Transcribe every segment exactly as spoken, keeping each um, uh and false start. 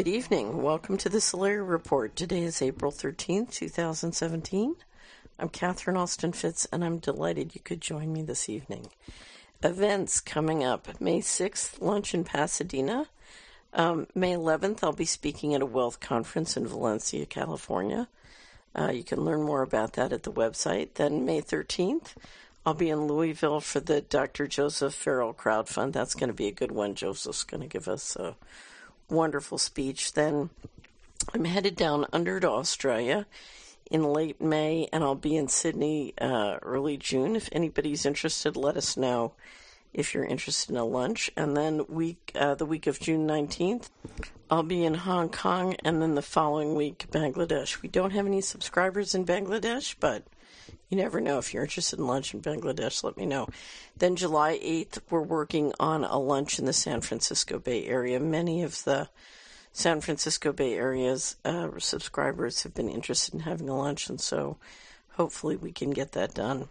Good evening. Welcome to the Solari Report. Today is April thirteenth, twenty seventeen. I'm Catherine Austin Fitz, and I'm delighted you could join me this evening. Events coming up. May sixth, lunch in Pasadena. Um, May eleventh, I'll be speaking at a wealth conference in Valencia, California. Uh, you can learn more about that at the website. Then May thirteenth, I'll be in Louisville for the Doctor Joseph Farrell Crowd Fund. That's going to be a good one. Joseph's going to give us a wonderful speech. Then I'm headed down under to Australia in late May, and I'll be in Sydney uh, early June. If anybody's interested, let us know if you're interested in a lunch. And then week uh, the week of June nineteenth, I'll be in Hong Kong, and then the following week, Bangladesh. We don't have any subscribers in Bangladesh, but you never know. If you're interested in lunch in Bangladesh, let me know. Then July eighth, we're working on a lunch in the San Francisco Bay Area. Many of the San Francisco Bay Area's uh, subscribers have been interested in having a lunch, and so hopefully we can get that done.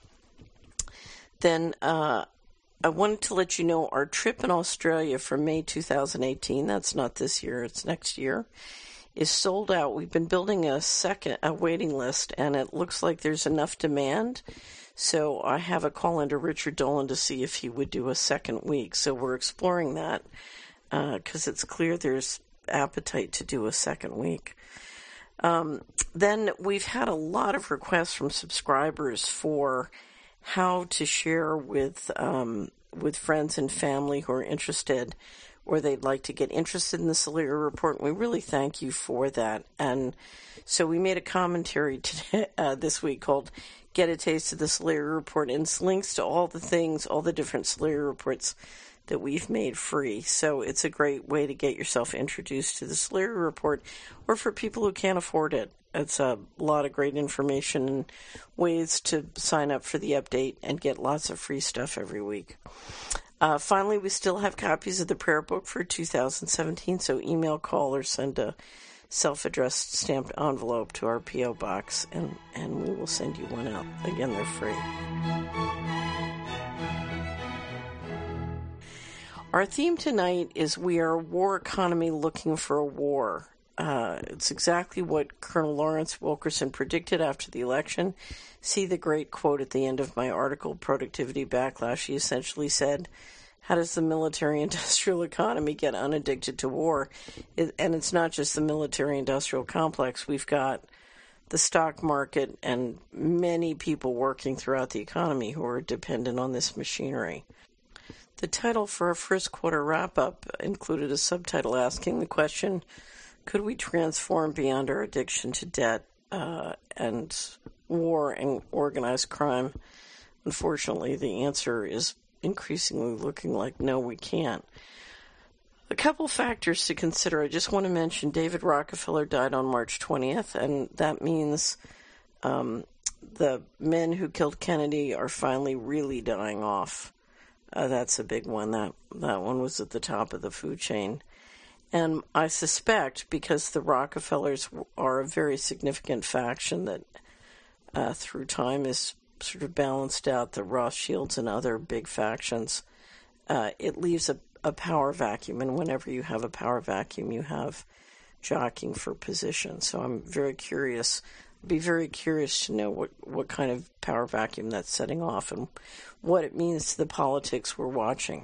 Then uh, I wanted to let you know our trip in Australia for May two thousand eighteen, that's not this year, it's next year, is sold out. We've been building a second a waiting list, and it looks like there's enough demand. So I have a call into Richard Dolan to see if he would do a second week. So we're exploring that because uh, it's clear there's appetite to do a second week. Um, then we've had a lot of requests from subscribers for how to share with um, with friends and family who are interested, or they'd like to get interested in the Solari Report, and we really thank you for that. And so we made a commentary today, uh, this week called Get a Taste of the Solari Report, and it's links to all the things, all the different Solari Reports that we've made free. So it's a great way to get yourself introduced to the Solari Report, or for people who can't afford it. It's a lot of great information and ways to sign up for the update and get lots of free stuff every week. Uh, finally, we still have copies of the prayer book for two thousand seventeen, so email, call, or send a self-addressed stamped envelope to our P O box, and, and we will send you one out. Again, they're free. Our theme tonight is We Are a War Economy Looking for a War. Uh, it's exactly what Colonel Lawrence Wilkerson predicted after the election. See the great quote at the end of my article, Productivity Backlash. He essentially said, how does the military-industrial economy get unaddicted to war? It, and it's not just the military-industrial complex. We've got the stock market and many people working throughout the economy who are dependent on this machinery. The title for our first quarter wrap-up included a subtitle asking the question, could we transform beyond our addiction to debt uh, and war and organized crime? Unfortunately, the answer is increasingly looking like no, we can't. A couple factors to consider. I just want to mention David Rockefeller died on March twentieth, and that means um, the men who killed Kennedy are finally really dying off. Uh, that's a big one. That that one was at the top of the food chain. And I suspect, because the Rockefellers are a very significant faction that uh, through time has sort of balanced out the Rothschilds and other big factions, uh, it leaves a, a power vacuum. And whenever you have a power vacuum, you have jockeying for position. So I'm very curious, be very curious to know what, what kind of power vacuum that's setting off and what it means to the politics we're watching.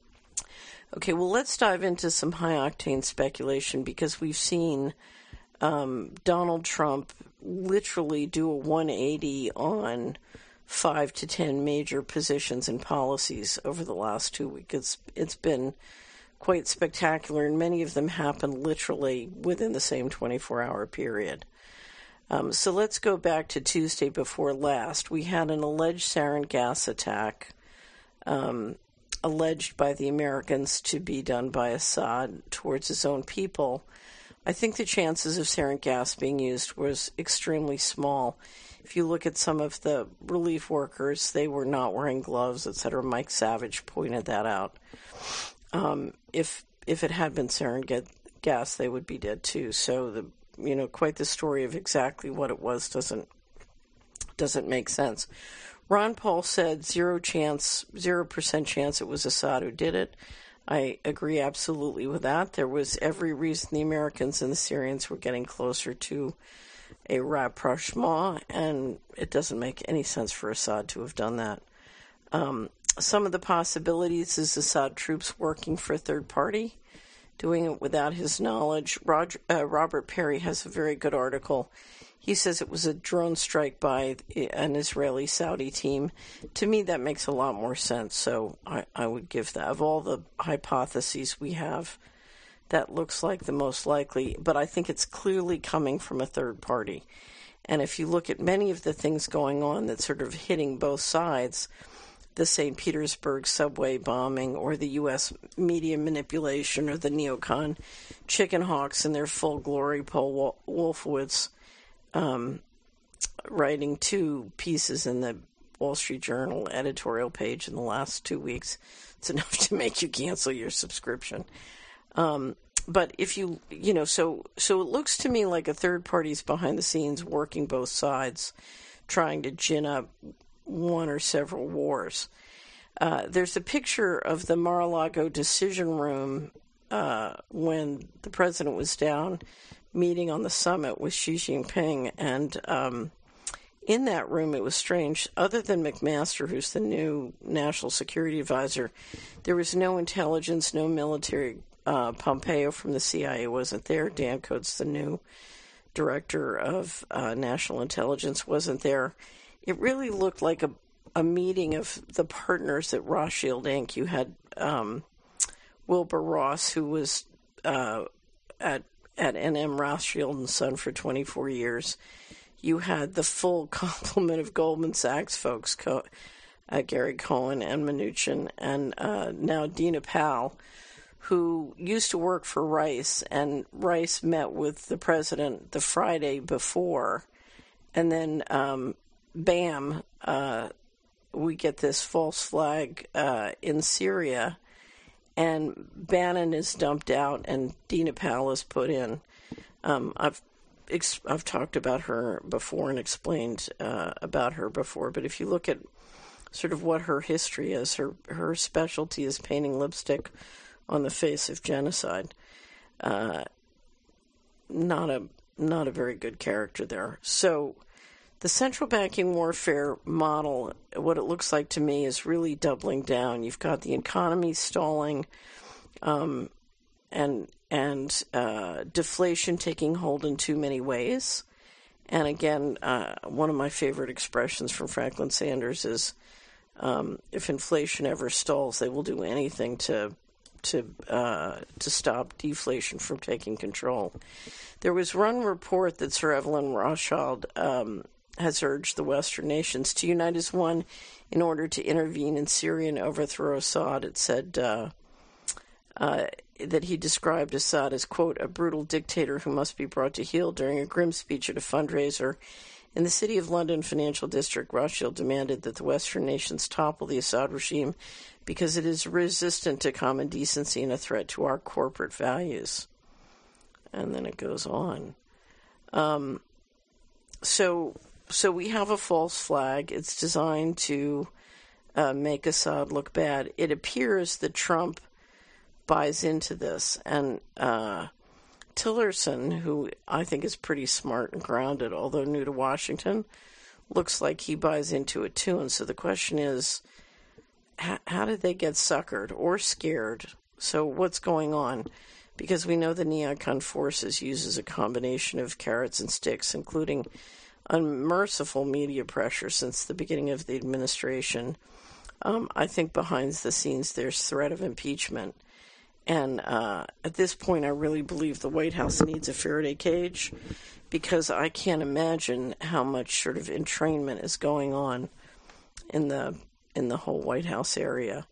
Okay, well, let's dive into some high-octane speculation, because we've seen um, Donald Trump literally do a one eighty on five to ten major positions and policies over the last two weeks. It's, it's been quite spectacular, and many of them happen literally within the same twenty-four hour period. Um, so let's go back to Tuesday before last. We had an alleged sarin gas attack um alleged by the Americans to be done by Assad towards his own people. I think the chances of sarin gas being used was extremely small. If you look at some of the relief workers, they were not wearing gloves, et cetera. Mike Savage pointed that out. Um, if if it had been sarin gas, they would be dead too. So the you know quite the story of exactly what it was doesn't doesn't make sense. Ron Paul said zero chance, zero percent chance it was Assad who did it. I agree absolutely with that. There was every reason the Americans and the Syrians were getting closer to a rapprochement, and it doesn't make any sense for Assad to have done that. Um, some of the possibilities is Assad troops working for a third party, doing it without his knowledge. Roger, uh, Robert Perry has a very good article. He says it was a drone strike by an Israeli-Saudi team. To me, that makes a lot more sense, so I, I would give that. Of all the hypotheses we have, that looks like the most likely, but I think it's clearly coming from a third party. And if you look at many of the things going on that's sort of hitting both sides, the Saint Petersburg subway bombing or the U S media manipulation or the neocon chicken hawks in their full glory, Paul Wolfowitz, Um, writing two pieces in the Wall Street Journal editorial page in the last two weeks. It's enough to make you cancel your subscription. Um, but if you, you know, so so it looks to me like a third party's behind the scenes working both sides, trying to gin up one or several wars. Uh, there's a picture of the Mar-a-Lago decision room uh, when the president was down meeting on the summit with Xi Jinping, and um, in that room it was strange. Other than McMaster, who's the new national security advisor, there was no intelligence, no military. Uh, Pompeo from the C I A wasn't there. Dan Coats, the new director of uh, national intelligence, wasn't there. It really looked like a, a meeting of the partners at Rothschild Incorporated. You had um, Wilbur Ross, who was uh, at at N M Rothschild and Son for twenty-four years. You had the full complement of Goldman Sachs folks, Co- uh, Gary Cohen and Mnuchin, and uh, now Dina Powell, who used to work for Rice, and Rice met with the president the Friday before, and then um, bam, uh, we get this false flag uh, in Syria, and Bannon is dumped out and Dina Powell is put in. Um, I've ex- I've talked about her before and explained uh, about her before, but if you look at sort of what her history is, her her specialty is painting lipstick on the face of genocide. Uh, not a not a very good character there. So the central banking warfare model, what it looks like to me, is really doubling down. You've got the economy stalling, um, and and uh, deflation taking hold in too many ways. And again, uh, one of my favorite expressions from Franklin Sanders is, um, if inflation ever stalls, they will do anything to to uh, to stop deflation from taking control. There was one report that Sir Evelyn Rothschild um, has urged the Western nations to unite as one in order to intervene in Syria and overthrow Assad. It said uh, uh, that he described Assad as, quote, a brutal dictator who must be brought to heel. During a grim speech at a fundraiser in the City of London Financial District, Rothschild demanded that the Western nations topple the Assad regime because it is resistant to common decency and a threat to our corporate values. And then it goes on. Um, so, so we have a false flag. It's designed to uh, make Assad look bad. It appears that Trump buys into this, and uh, Tillerson, who I think is pretty smart and grounded, although new to Washington, looks like he buys into it too. And so the question is, how, how did they get suckered or scared? So what's going on? Because we know the neocon forces uses a combination of carrots and sticks, including unmerciful media pressure since the beginning of the administration. Um, I think behind the scenes there's threat of impeachment. And uh, at this point, I really believe the White House needs a Faraday cage, because I can't imagine how much sort of entrainment is going on in the in the whole White House area.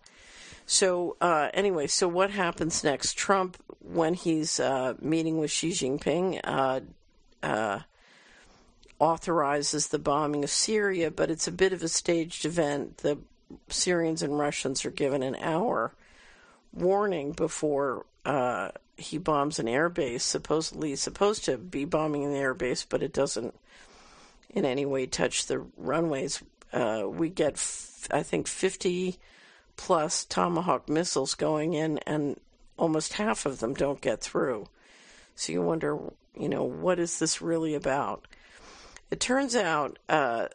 So uh, anyway, so what happens next? Trump, when he's uh, meeting with Xi Jinping, uh, uh, authorizes the bombing of Syria, but it's a bit of a staged event. The Syrians and Russians are given an hour warning before uh, he bombs an airbase. Supposedly he's supposed to be bombing an airbase, but it doesn't in any way touch the runways. Uh, we get, f- I think, fifty plus Tomahawk missiles going in, and almost half of them don't get through. So you wonder, you know, what is this really about? It turns out uh,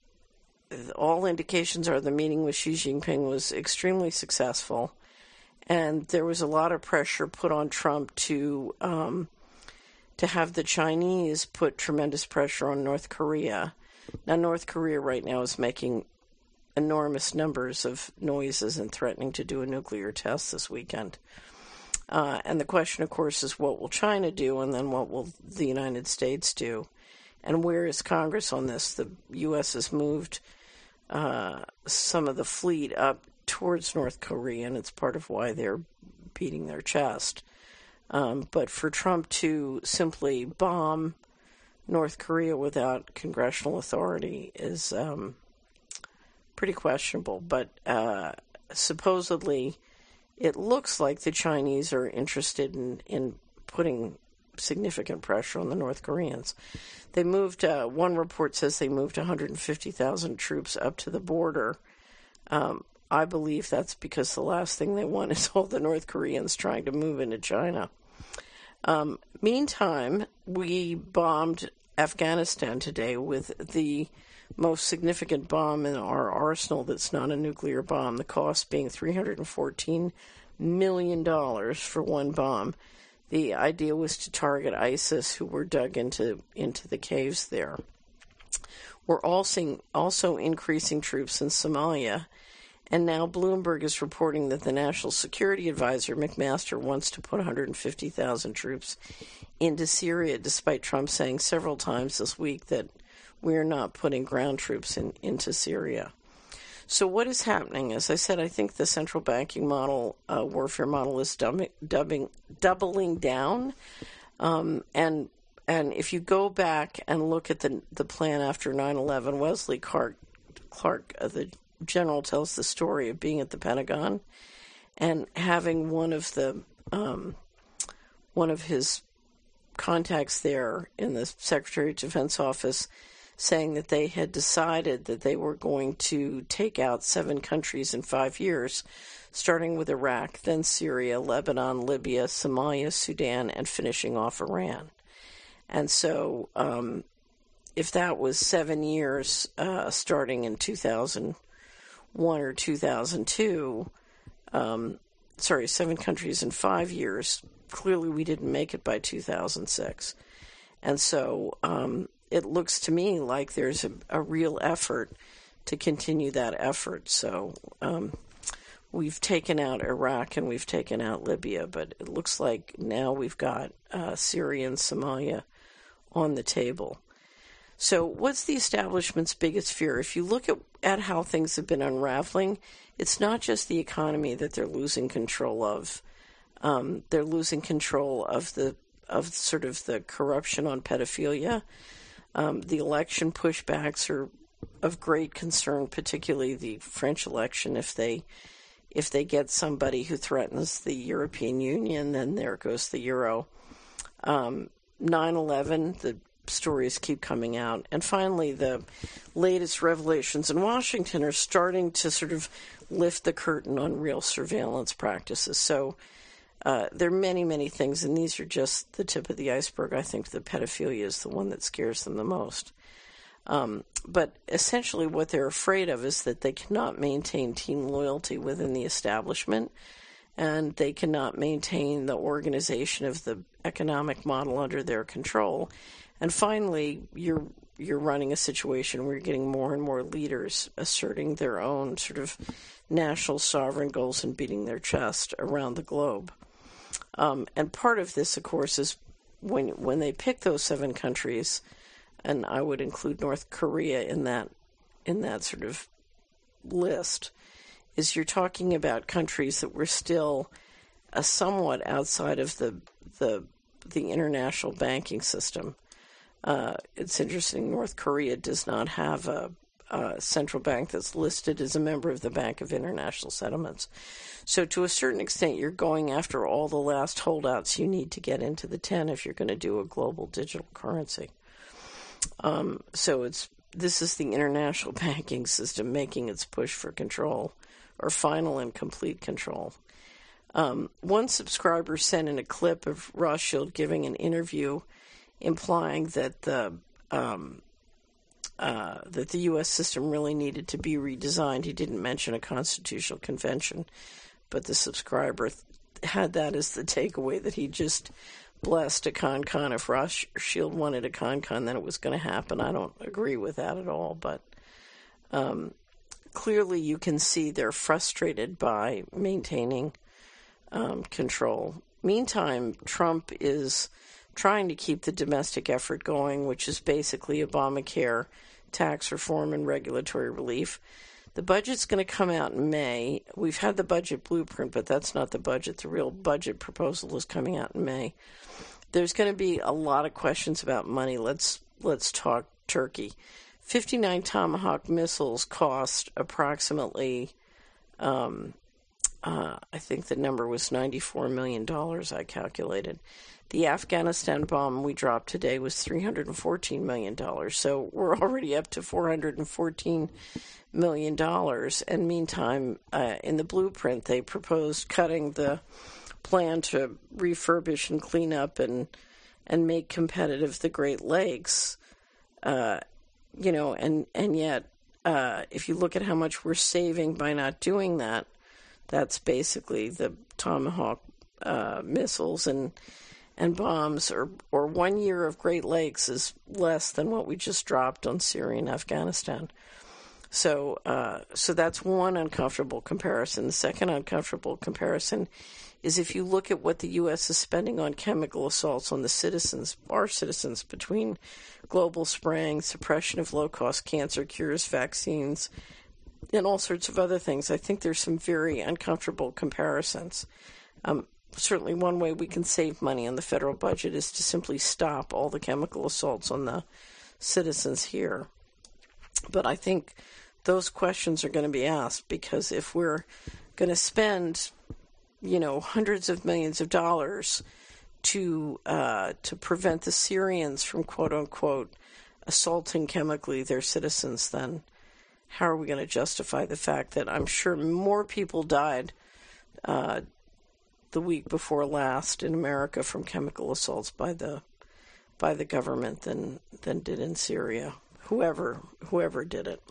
all indications are the meeting with Xi Jinping was extremely successful, and there was a lot of pressure put on Trump to um, to have the Chinese put tremendous pressure on North Korea. Now, North Korea right now is making enormous numbers of noises and threatening to do a nuclear test this weekend. Uh, and the question, of course, is what will China do, and then what will the United States do? And where is Congress on this? The U S has moved uh, some of the fleet up towards North Korea, and it's part of why they're beating their chest. Um, but for Trump to simply bomb North Korea without congressional authority is um, pretty questionable. But uh, supposedly, it looks like the Chinese are interested in, in putting significant pressure on the North Koreans. They moved, uh, one report says they moved one hundred fifty thousand troops up to the border. Um, I believe that's because the last thing they want is all the North Koreans trying to move into China. Um, meantime, we bombed Afghanistan today with the most significant bomb in our arsenal that's not a nuclear bomb, the cost being three hundred fourteen million dollars for one bomb. The idea was to target ISIS, who were dug into, into the caves there. We're also, also increasing troops in Somalia, and now Bloomberg is reporting that the National Security Advisor, McMaster, wants to put one hundred fifty thousand troops into Syria, despite Trump saying several times this week that we're not putting ground troops in, into Syria. So what is happening? As I said, I think the central banking model, uh, warfare model, is dubbing, dubbing, doubling down. Um, and and if you go back and look at the the plan after nine eleven, Wesley Clark, Clark uh, the general, tells the story of being at the Pentagon and having one of the um, one of his contacts there in the Secretary of Defense office saying that they had decided that they were going to take out seven countries in five years, starting with Iraq, then Syria, Lebanon, Libya, Somalia, Sudan, and finishing off Iran. And so um, if that was seven years uh, starting in two thousand one or two thousand two, um, sorry, seven countries in five years, clearly we didn't make it by two thousand six. And so um, it looks to me like there's a, a real effort to continue that effort. So um, we've taken out Iraq and we've taken out Libya, but it looks like now we've got uh, Syria and Somalia on the table. So what's the establishment's biggest fear? If you look at, at how things have been unraveling, it's not just the economy that they're losing control of. Um, they're losing control of the of sort of the corruption on pedophilia. Um, the election pushbacks are of great concern, particularly the French election. If they if they get somebody who threatens the European Union, then there goes the euro. Um, nine eleven, the stories keep coming out. And finally, the latest revelations in Washington are starting to sort of lift the curtain on real surveillance practices. So uh, there are many, many things, and these are just the tip of the iceberg. I think the pedophilia is the one that scares them the most. Um, but essentially what they're afraid of is that they cannot maintain team loyalty within the establishment, and they cannot maintain the organization of the economic model under their control. And finally, you're you're running a situation where you're getting more and more leaders asserting their own sort of national sovereign goals and beating their chest around the globe. Um, and part of this, of course, is when when they pick those seven countries, and I would include North Korea in that in that sort of list, is you're talking about countries that were still uh, somewhat outside of the the the international banking system. Uh, it's interesting, North Korea does not have a, a central bank that's listed as a member of the Bank of International Settlements. So to a certain extent, you're going after all the last holdouts you need to get into the ten if you're going to do a global digital currency. Um, so it's this is the international banking system making its push for control or final and complete control. Um, one subscriber sent in a clip of Rothschild giving an interview implying that the um, uh, that the U S system really needed to be redesigned. He didn't mention a constitutional convention, but the subscriber th- had that as the takeaway, that he just blessed a con-con. If Rothschild wanted a con-con, then it was going to happen. I don't agree with that at all, but um, clearly you can see they're frustrated by maintaining um, control. Meantime, Trump is trying to keep the domestic effort going, which is basically Obamacare, tax reform, and regulatory relief. The budget's going to come out in May. We've had the budget blueprint, but that's not the budget. The real budget proposal is coming out in May. There's going to be a lot of questions about money. Let's let's talk Turkey. fifty-nine Tomahawk missiles cost approximately, um, uh, I think the number was ninety-four million dollars, I calculated. The Afghanistan bomb we dropped today was three hundred fourteen million dollars. So we're already up to four hundred fourteen million dollars. And meantime, uh, in the blueprint, they proposed cutting the plan to refurbish and clean up and and make competitive the Great Lakes. Uh, you know, and, and yet, uh, if you look at how much we're saving by not doing that, that's basically the Tomahawk uh, missiles and and bombs, or, or one year of Great Lakes is less than what we just dropped on Syria and Afghanistan. So, uh, so that's one uncomfortable comparison. The second uncomfortable comparison is if you look at what the U S is spending on chemical assaults on the citizens, our citizens, between global spraying, suppression of low-cost cancer cures, vaccines, and all sorts of other things. I think there's some very uncomfortable comparisons. Um, certainly one way we can save money on the federal budget is to simply stop all the chemical assaults on the citizens here. But I think those questions are going to be asked, because if we're going to spend, you know, hundreds of millions of dollars to uh, to prevent the Syrians from, quote unquote, assaulting chemically their citizens, then how are we going to justify the fact that I'm sure more people died uh, the week before last in America from chemical assaults by the by the government than than did in Syria, whoever whoever did it.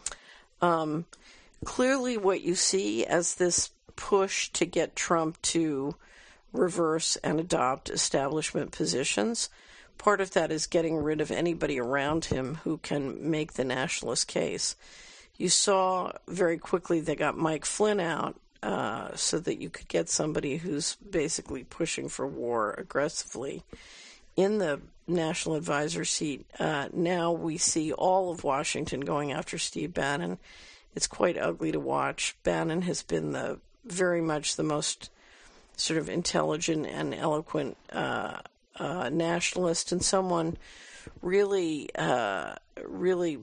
Um, clearly, what you see as this push to get Trump to reverse and adopt establishment positions, part of that is getting rid of anybody around him who can make the nationalist case. You saw very quickly they got Mike Flynn out uh, so that you could get somebody who's basically pushing for war aggressively in the national advisor seat. Uh, now we see all of Washington going after Steve Bannon. It's quite ugly to watch. Bannon has been the very much the most sort of intelligent and eloquent uh, uh, nationalist, and someone really, uh, really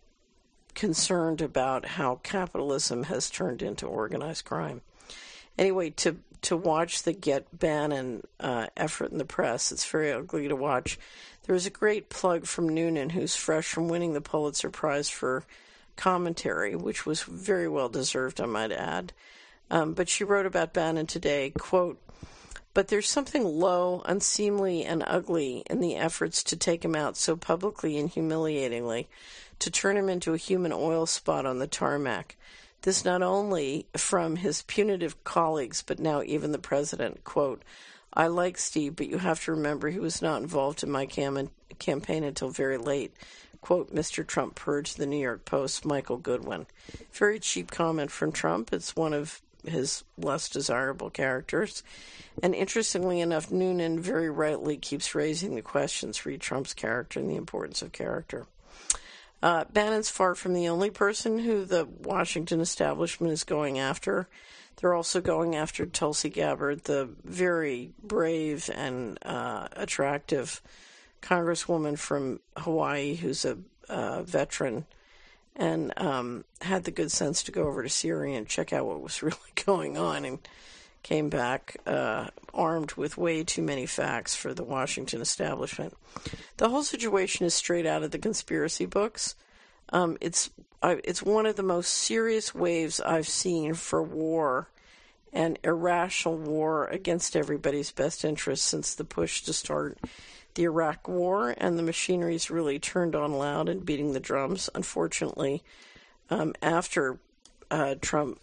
concerned about how capitalism has turned into organized crime. Anyway, to to watch the Get Bannon uh, effort in the press, it's very ugly to watch. There was a great plug from Noonan, who's fresh from winning the Pulitzer Prize for commentary, which was very well deserved, I might add. Um, but she wrote about Bannon today, quote, "But there's something low, unseemly, and ugly in the efforts to take him out so publicly and humiliatingly, to turn him into a human oil spot on the tarmac. This not only from his punitive colleagues, but now even the president. Quote, I like Steve, but you have to remember he was not involved in my cam- campaign until very late. Quote, Mister Trump purred to the New York Post's Michael Goodwin." Very cheap comment from Trump. It's one of his less desirable characters. And interestingly enough, Noonan very rightly keeps raising the questions re Trump's character and the importance of character. Uh, Bannon's far from the only person who the Washington establishment is going after. They're also going after Tulsi Gabbard, the very brave and uh, attractive congresswoman from Hawaii who's a uh, veteran and um, had the good sense to go over to Syria and check out what was really going on, and came back uh, armed with way too many facts for the Washington establishment. The whole situation is straight out of the conspiracy books. Um, it's I, it's one of the most serious waves I've seen for war and irrational war against everybody's best interest since the push to start the Iraq War, and the machinery's really turned on loud and beating the drums. Unfortunately, um, after uh, Trump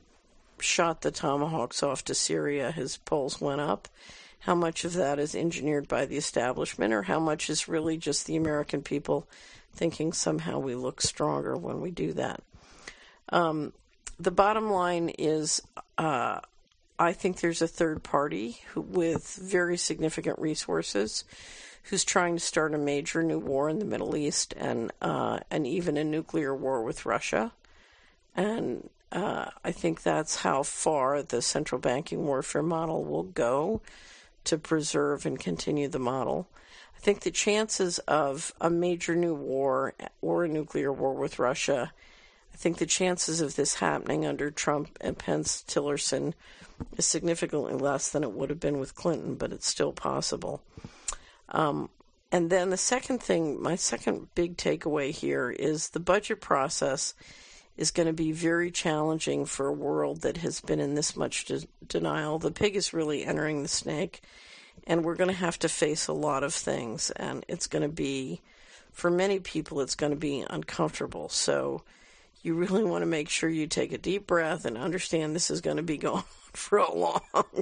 shot the Tomahawks off to Syria, his polls went up. How much of that is engineered by the establishment, or how much is really just the American people thinking somehow we look stronger when we do that? Um, the bottom line is uh, I think there's a third party who, with very significant resources, who's trying to start a major new war in the Middle East, and uh, and even a nuclear war with Russia. And uh, I think that's how far the central banking warfare model will go to preserve and continue the model. I think the chances of a major new war or a nuclear war with Russia, I think the chances of this happening under Trump and Pence Tillerson is significantly less than it would have been with Clinton, but it's still possible. Um, and then the second thing, my second big takeaway here is the budget process is going to be very challenging for a world that has been in this much de- denial. The pig is really entering the snake, and we're going to have to face a lot of things, and it's going to be, for many people, it's going to be uncomfortable. So you really want to make sure you take a deep breath and understand this is going to be going on for a long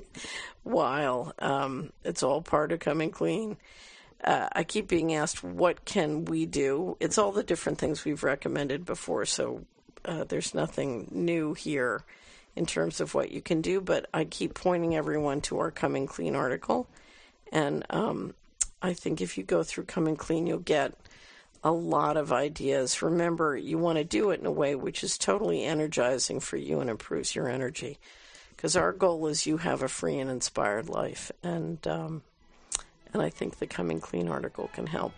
while. Um, it's all part of coming clean. Uh, I keep being asked, what can we do? It's all the different things we've recommended before, so uh, there's nothing new here in terms of what you can do, but I keep pointing everyone to our Coming Clean article, and um, I think if you go through Coming Clean, you'll get a lot of ideas. Remember, you want to do it in a way which is totally energizing for you and improves your energy, because our goal is you have a free and inspired life, and um, and I think the Coming Clean article can help.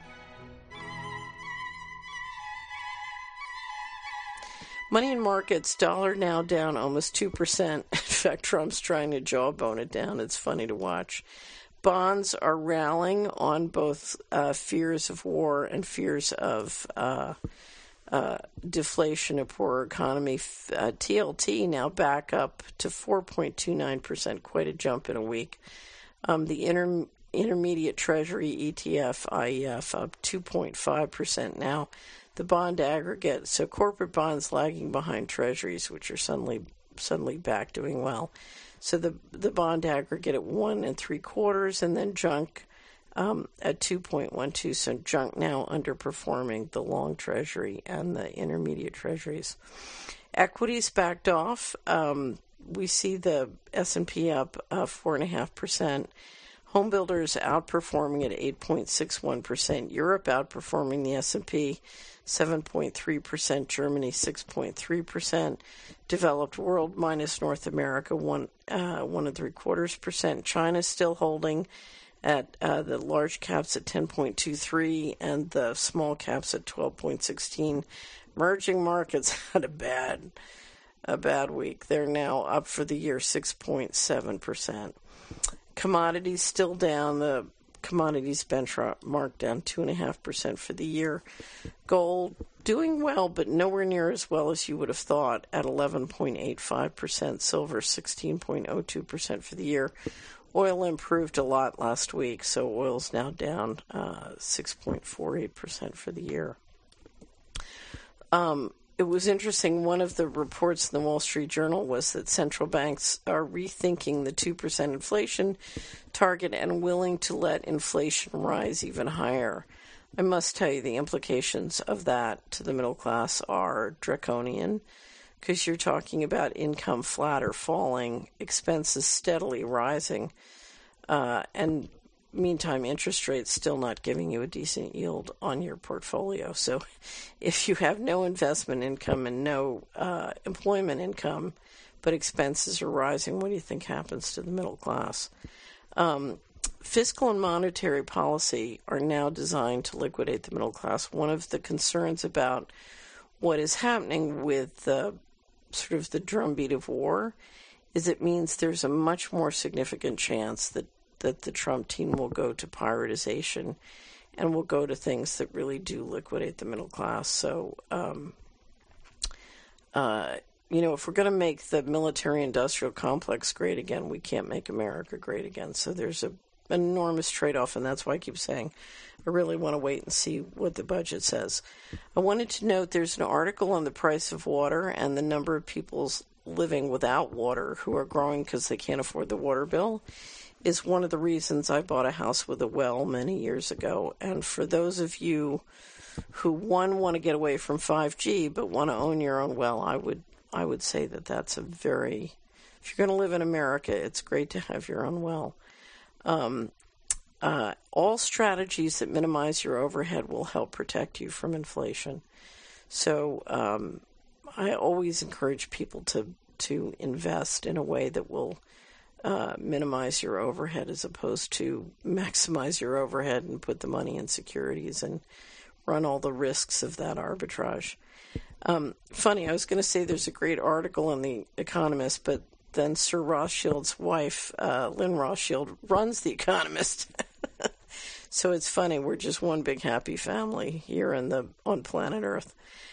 Money in markets, dollar now down almost two percent. In fact, Trump's trying to jawbone it down. It's funny to watch. Bonds are rallying on both uh, fears of war and fears of uh, uh, deflation, a poorer economy. Uh, T L T now back up to four point two nine percent, quite a jump in a week. Um, the inter- intermediate Treasury E T F, I E F, up two point five percent now. The bond aggregate, so corporate bonds lagging behind treasuries, which are suddenly suddenly back doing well. So the the bond aggregate at one and three quarters, and then junk um, at two point one two. So junk now underperforming the long treasury and the intermediate treasuries. Equities backed off. Um, we see the S and P up uh, four and a half percent. Home builders outperforming at eight point six one percent. Europe outperforming the S and P seven point three percent. Germany six point three percent. Developed world minus North America one uh, one and three quarters percent. China still holding at uh, the large caps at ten point two three and the small caps at twelve point one six. Emerging markets had a bad a bad week. They're now up for the year six point seven percent. Commodities still down. The commodities benchmark down two point five percent for the year. Gold doing well, but nowhere near as well as you would have thought at eleven point eight five percent. Silver sixteen point zero two percent for the year. Oil improved a lot last week, so oil's now down uh, six point four eight percent for the year. Um, It was interesting, one of the reports in the Wall Street Journal was that central banks are rethinking the two percent inflation target and willing to let inflation rise even higher. I must tell you, the implications of that to the middle class are draconian, because you're talking about income flat or falling, expenses steadily rising, uh, and meantime, interest rates still not giving you a decent yield on your portfolio. So if you have no investment income and no uh, employment income, but expenses are rising, what do you think happens to the middle class? Um, fiscal and monetary policy are now designed to liquidate the middle class. One of the concerns about what is happening with the sort of the drumbeat of war is it means there's a much more significant chance that that the Trump team will go to privatization and will go to things that really do liquidate the middle class. So, um, uh, you know, if we're going to make the military-industrial complex great again, we can't make America great again. So there's a, an enormous trade-off, and that's why I keep saying I really want to wait and see what the budget says. I wanted to note there's an article on the price of water and the number of people living without water who are growing because they can't afford the water bill is one of the reasons I bought a house with a well many years ago. And for those of you who, one, want to get away from five G but want to own your own well, I would I would say that that's a very, if you're going to live in America, it's great to have your own well. Um, uh, all strategies that minimize your overhead will help protect you from inflation. So um, I always encourage people to, to invest in a way that will uh, minimize your overhead as opposed to maximize your overhead and put the money in securities and run all the risks of that arbitrage. Um, funny, I was going to say there's a great article in The Economist, but then Sir Rothschild's wife, uh, Lynn Rothschild, runs The Economist. So it's funny, we're just one big happy family here in the on planet Earth.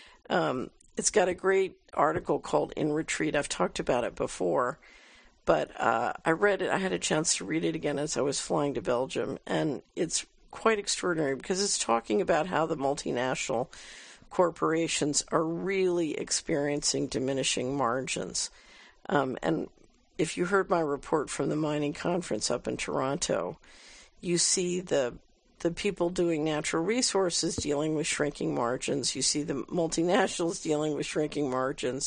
Um, it's got a great article called In Retreat. I've talked about it before, but uh, I read it. I had a chance to read it again as I was flying to Belgium, and it's quite extraordinary because it's talking about how the multinational corporations are really experiencing diminishing margins. Um, and if you heard my report from the mining conference up in Toronto, you see the the people doing natural resources dealing with shrinking margins. You see the multinationals dealing with shrinking margins.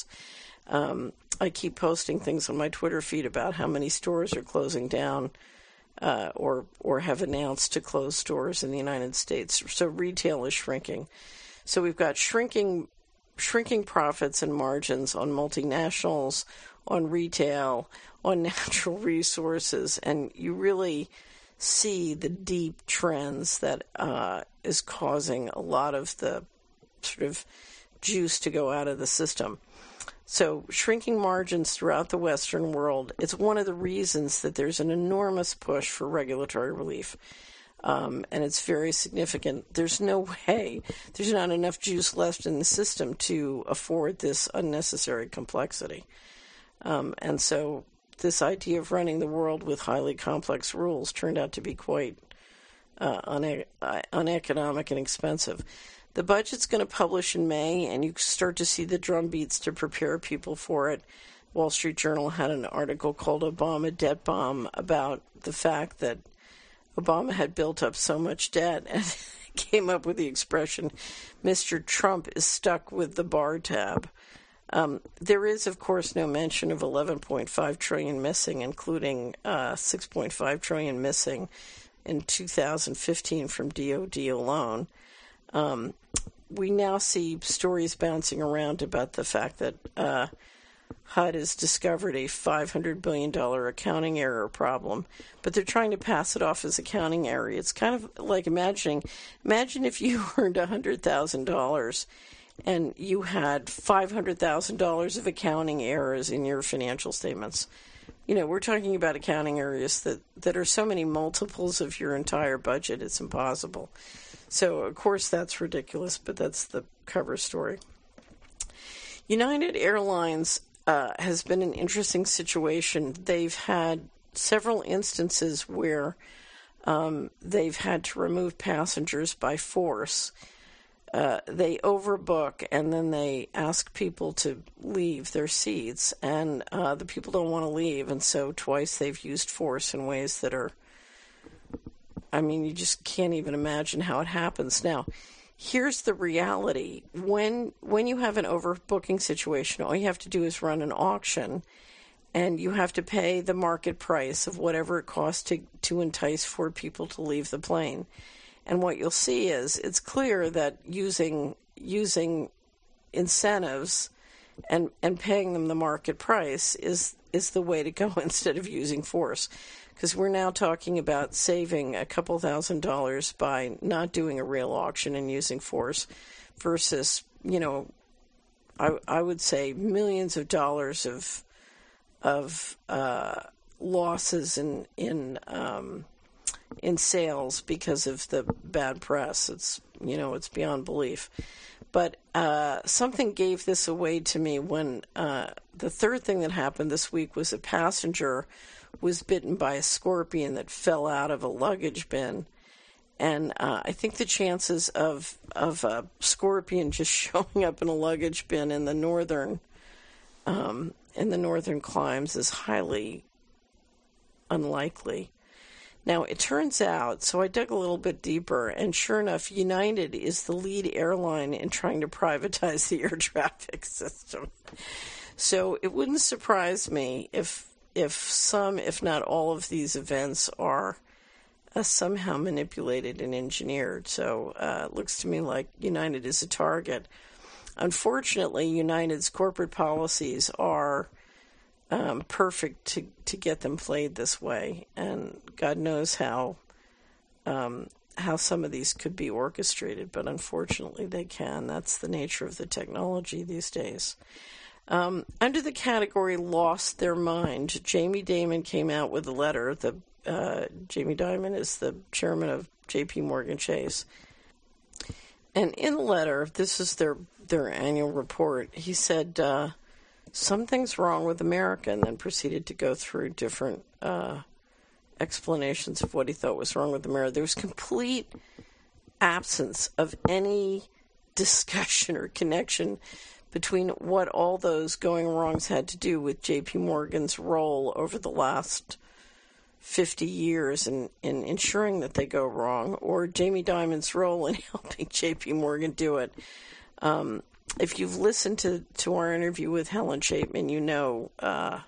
Um, I keep posting things on my Twitter feed about how many stores are closing down uh, or or have announced to close stores in the United States. So retail is shrinking. So we've got shrinking shrinking profits and margins on multinationals, on retail, on natural resources, and you really see the deep trends that uh, is causing a lot of the sort of juice to go out of the system. So shrinking margins throughout the Western world, it's one of the reasons that there's an enormous push for regulatory relief. Um, and it's very significant. There's no way, there's not enough juice left in the system to afford this unnecessary complexity. Um, and so this idea of running the world with highly complex rules turned out to be quite uh, une- uh, uneconomic and expensive. The budget's going to publish in May, and you start to see the drumbeats to prepare people for it. Wall Street Journal had an article called Obama Debt Bomb about the fact that Obama had built up so much debt and came up with the expression, Mister Trump is stuck with the bar tab. Um, there is, of course, no mention of eleven point five trillion dollars missing, including uh, six point five trillion dollars missing in two thousand fifteen from D O D alone. Um, we now see stories bouncing around about the fact that uh, H U D has discovered a five hundred billion dollars accounting error problem, but they're trying to pass it off as accounting error. It's kind of like imagining, imagine if you earned one hundred thousand dollars and you had five hundred thousand dollars of accounting errors in your financial statements. You know, we're talking about accounting errors that, that are so many multiples of your entire budget, it's impossible. So, of course, that's ridiculous, but that's the cover story. United Airlines uh, has been an interesting situation. They've had several instances where um, they've had to remove passengers by force. Uh, they overbook and then they ask people to leave their seats, and uh, the people don't want to leave, and so twice they've used force in ways that are, I mean, you just can't even imagine how it happens. Now, here's the reality. When when you have an overbooking situation, all you have to do is run an auction, and you have to pay the market price of whatever it costs to, to entice four people to leave the plane. And what you'll see is it's clear that using using incentives and and paying them the market price is is the way to go instead of using force. Because we're now talking about saving a couple thousand dollars by not doing a real auction and using force versus, you know, I, I would say millions of dollars of of uh, losses in in um, in sales because of the bad press. It's, you know, it's beyond belief. But uh, something gave this away to me when uh, the third thing that happened this week was a passenger was bitten by a scorpion that fell out of a luggage bin. And uh, I think the chances of of a scorpion just showing up in a luggage bin in the northern um, in the northern climes is highly unlikely. Now, it turns out, so I dug a little bit deeper, and sure enough, United is the lead airline in trying to privatize the air traffic system. So it wouldn't surprise me if if some, if not all of these events are uh, somehow manipulated and engineered. So uh, it looks to me like United is a target. Unfortunately, United's corporate policies are Um, perfect to, to get them played this way, and God knows how um, how some of these could be orchestrated, but unfortunately they can. That's the nature of the technology these days. Um, under the category lost their mind, Jamie Dimon came out with a letter. The uh, Jamie Dimon is the chairman of J P Morgan Chase, and in the letter, this is their their annual report. He said, Uh, something's wrong with America, and then proceeded to go through different uh, explanations of what he thought was wrong with America. There was complete absence of any discussion or connection between what all those going wrongs had to do with J P Morgan's role over the last fifty years in, in ensuring that they go wrong, or Jamie Dimon's role in helping J P Morgan do it. Um, If you've listened to, to our interview with Helen Chapman, you know, uh,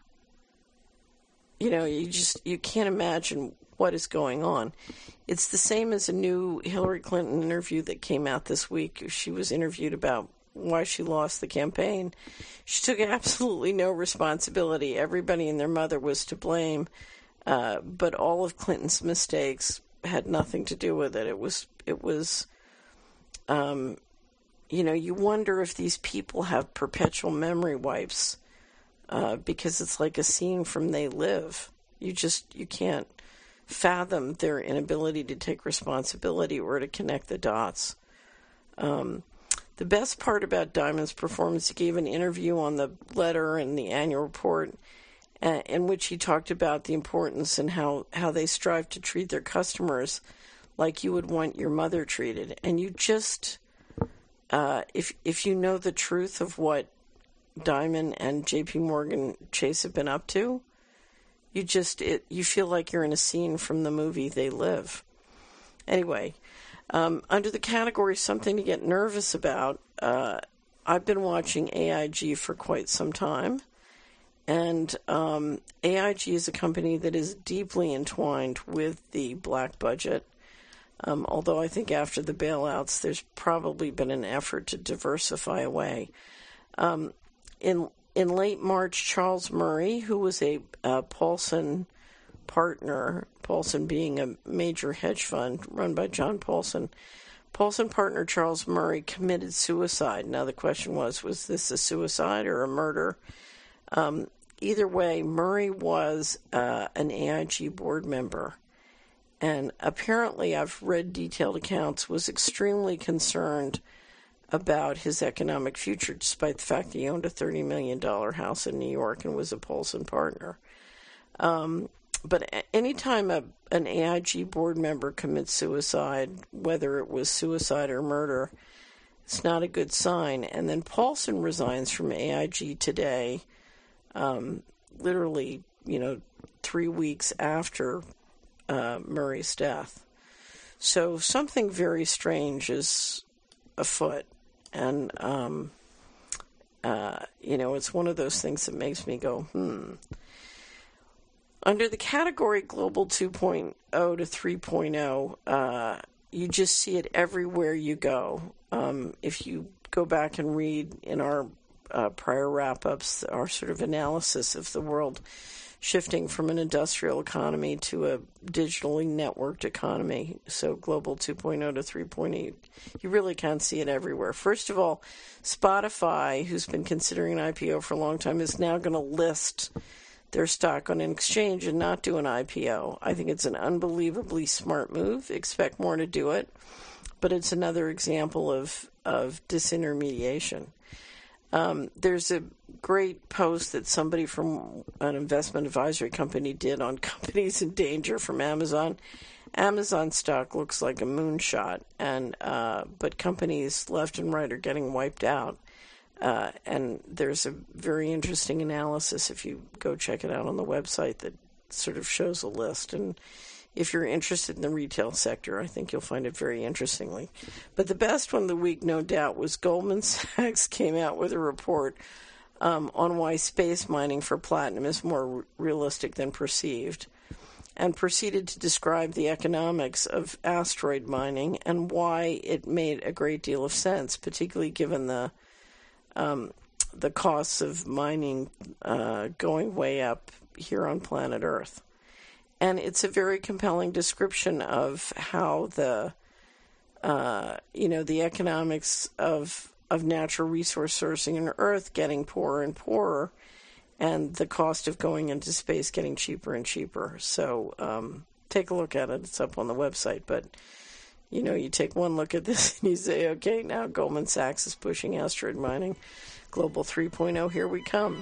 you know, you just, you can't imagine what is going on. It's the same as a new Hillary Clinton interview that came out this week. She was interviewed about why she lost the campaign. She took absolutely no responsibility. Everybody and their mother was to blame, uh, but all of Clinton's mistakes had nothing to do with it. It was, it was, um, you know, you wonder if these people have perpetual memory wipes uh, because it's like a scene from They Live. You just, you can't fathom their inability to take responsibility or to connect the dots. Um, the best part about Dimon's performance, he gave an interview on the letter and the annual report uh, in which he talked about the importance and how, how they strive to treat their customers like you would want your mother treated. And you just... Uh, if if you know the truth of what Dimon and J P Morgan Chase have been up to, you just it, you feel like you're in a scene from the movie They Live. Anyway, um, under the category something to get nervous about, uh, I've been watching A I G for quite some time, and um, A I G is a company that is deeply entwined with the black budget. Um, although I think after the bailouts, there's probably been an effort to diversify away. Um, in in late March, Charles Murray, who was a uh, Paulson partner, Paulson being a major hedge fund run by John Paulson, Paulson partner Charles Murray committed suicide. Now the question was, was this a suicide or a murder? Um, either way, Murray was uh, an A I G board member. And apparently, I've read detailed accounts, was extremely concerned about his economic future, despite the fact that he owned a thirty million dollars house in New York and was a Paulson partner. Um, but anytime a, an A I G board member commits suicide, whether it was suicide or murder, it's not a good sign. And then Paulson resigns from A I G today, um, literally, you know, three weeks after Uh, Murray's death. So something very strange is afoot. And, um, uh, you know, it's one of those things that makes me go, hmm. Under the category Global two point oh to three point oh, uh, you just see it everywhere you go. Um, if you go back and read in our uh, prior wrap-ups, our sort of analysis of the world shifting from an industrial economy to a digitally networked economy, so Global two point oh to three point eight, you really can see it everywhere. First of all, Spotify, who's been considering an I P O for a long time, is now going to list their stock on an exchange and not do an I P O. I think it's an unbelievably smart move. Expect more to do it. But it's another example of, of disintermediation. Um, there's a great post that somebody from an investment advisory company did on companies in danger from Amazon. Amazon stock looks like a moonshot, and uh, but companies left and right are getting wiped out. Uh, and there's a very interesting analysis if you go check it out on the website that sort of shows a list. And if you're interested in the retail sector, I think you'll find it very interestingly. But the best one of the week, no doubt, was Goldman Sachs came out with a report um, on why space mining for platinum is more r- realistic than perceived, and proceeded to describe the economics of asteroid mining and why it made a great deal of sense, particularly given the um, the costs of mining uh, going way up here on planet Earth. And it's a very compelling description of how the, uh, you know, the economics of of natural resource sourcing in Earth getting poorer and poorer, and the cost of going into space getting cheaper and cheaper. So um, take a look at it. It's up on the website. But, you know, you take one look at this and you say, okay, now Goldman Sachs is pushing asteroid mining. Global three point oh, here we come.